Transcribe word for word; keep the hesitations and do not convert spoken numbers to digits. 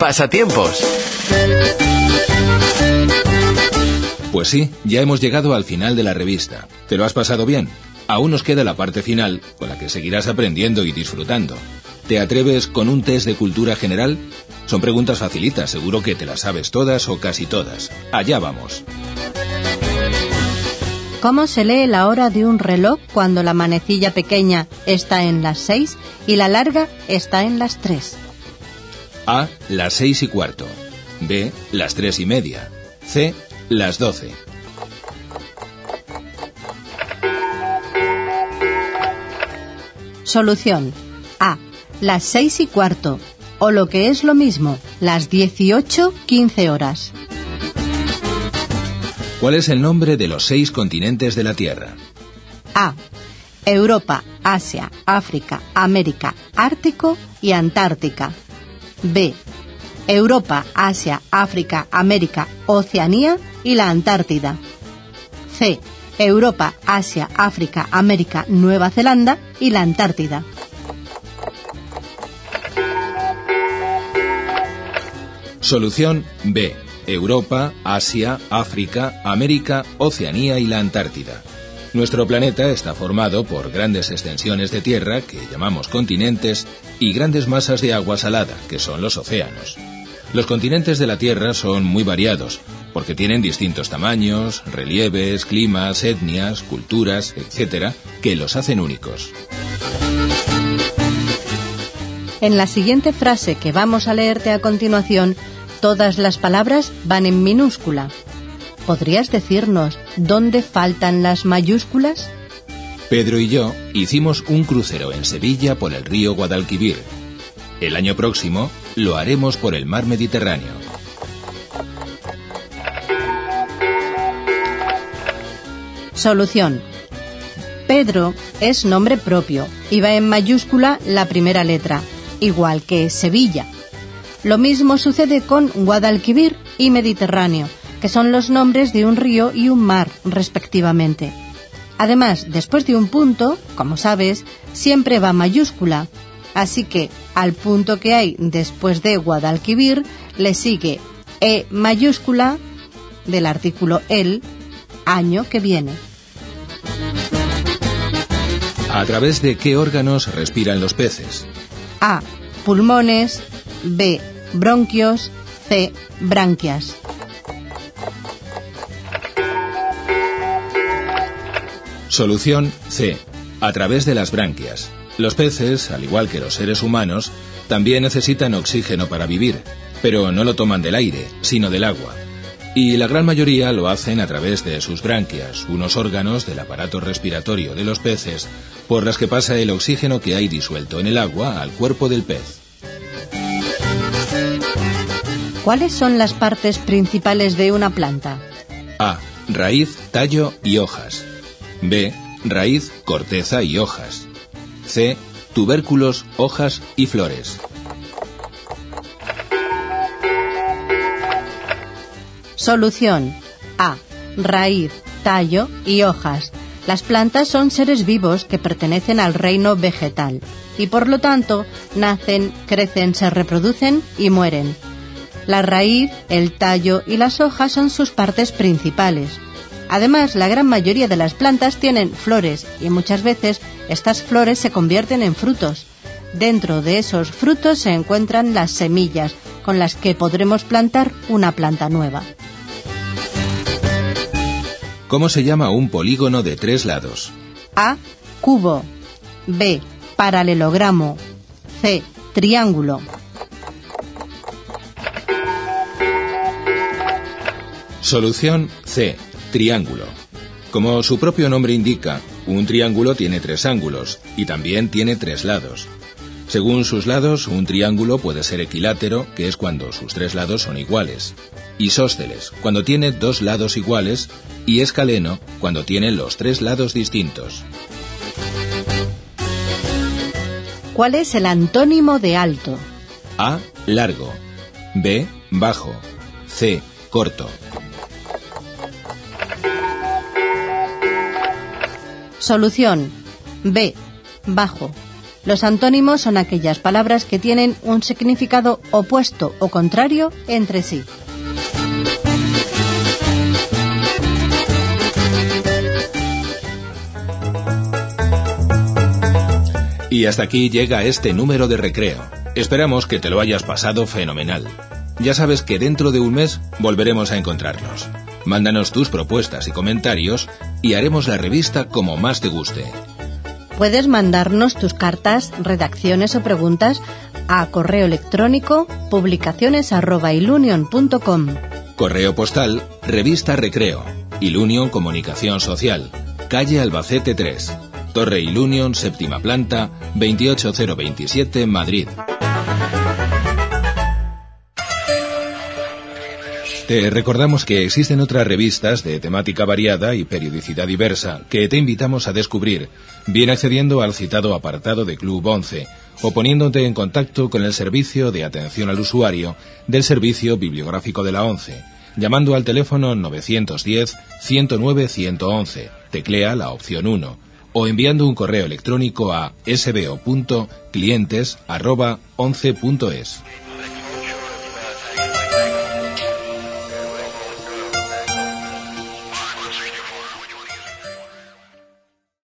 Pasatiempos. Pues sí, ya hemos llegado al final de la revista. ¿Te lo has pasado bien? Aún nos queda la parte final, con la que seguirás aprendiendo y disfrutando. ¿Te atreves con un test de cultura general? Son preguntas facilitas, seguro que te las sabes todas o casi todas. Allá vamos. ¿Cómo se lee la hora de un reloj cuando la manecilla pequeña está en las seis y la larga está en las tres? A, las seis y cuarto. B, las tres y media. C, las doce. Solución. A, las seis y cuarto. O lo que es lo mismo, las dieciocho quince horas. ¿Cuál es el nombre de los seis continentes de la Tierra? A, Europa, Asia, África, América, Ártico y Antártica. B, Europa, Asia, África, América, Oceanía y la Antártida. C, Europa, Asia, África, América, Nueva Zelanda y la Antártida. Solución B. Europa, Asia, África, América, Oceanía y la Antártida. Nuestro planeta está formado por grandes extensiones de tierra, que llamamos continentes, y grandes masas de agua salada, que son los océanos. Los continentes de la Tierra son muy variados, porque tienen distintos tamaños, relieves, climas, etnias, culturas, etcétera, que los hacen únicos. En la siguiente frase que vamos a leerte a continuación, todas las palabras van en minúscula. ¿Podrías decirnos dónde faltan las mayúsculas? Pedro y yo hicimos un crucero en Sevilla por el río Guadalquivir. El año próximo lo haremos por el mar Mediterráneo. Solución. Pedro es nombre propio y va en mayúscula la primera letra, igual que Sevilla. Lo mismo sucede con Guadalquivir y Mediterráneo, que son los nombres de un río y un mar, respectivamente. Además, después de un punto, como sabes, siempre va mayúscula. Así que, al punto que hay después de Guadalquivir, le sigue E mayúscula del artículo el, año que viene. ¿A través de qué órganos respiran los peces? A, pulmones. B, bronquios. C, branquias. Solución C. A través de las branquias. Los peces, al igual que los seres humanos, también necesitan oxígeno para vivir, pero no lo toman del aire, sino del agua. Y la gran mayoría lo hacen a través de sus branquias, unos órganos del aparato respiratorio de los peces, por las que pasa el oxígeno que hay disuelto en el agua al cuerpo del pez. ¿Cuáles son las partes principales de una planta? A. Raíz, tallo y hojas. B. Raíz, corteza y hojas. C. Tubérculos, hojas y flores. Solución. A. Raíz, tallo y hojas. Las plantas son seres vivos que pertenecen al reino vegetal y por lo tanto nacen, crecen, se reproducen y mueren. La raíz, el tallo y las hojas son sus partes principales. Además, la gran mayoría de las plantas tienen flores y muchas veces estas flores se convierten en frutos. Dentro de esos frutos se encuentran las semillas, con las que podremos plantar una planta nueva. ¿Cómo se llama un polígono de tres lados? A. Cubo. B. Paralelogramo. C. Triángulo. Solución C. Triángulo. Como su propio nombre indica, un triángulo tiene tres ángulos y también tiene tres lados. Según sus lados, un triángulo puede ser equilátero, que es cuando sus tres lados son iguales, isósceles, cuando tiene dos lados iguales, y escaleno, cuando tiene los tres lados distintos. ¿Cuál es el antónimo de alto? A. Largo. B. Bajo. C. Corto. Solución. B. Bajo. Los antónimos son aquellas palabras que tienen un significado opuesto o contrario entre sí. Y hasta aquí llega este número de Recreo. Esperamos que te lo hayas pasado fenomenal. Ya sabes que dentro de un mes volveremos a encontrarnos. Mándanos tus propuestas y comentarios y haremos la revista como más te guste. Puedes mandarnos tus cartas, redacciones o preguntas a correo electrónico publicaciones arroba ilunion punto com. Correo postal, Revista Recreo, Ilunion Comunicación Social, calle Albacete tres, Torre Ilunion, séptima planta, veintiocho mil veintisiete, Madrid. Te recordamos que existen otras revistas de temática variada y periodicidad diversa que te invitamos a descubrir, bien accediendo al citado apartado de Club once o poniéndote en contacto con el servicio de atención al usuario del Servicio Bibliográfico de la ONCE, llamando al teléfono novecientos diez, ciento nueve, ciento once, teclea la opción uno, o enviando un correo electrónico a s b o punto clientes arroba once punto es.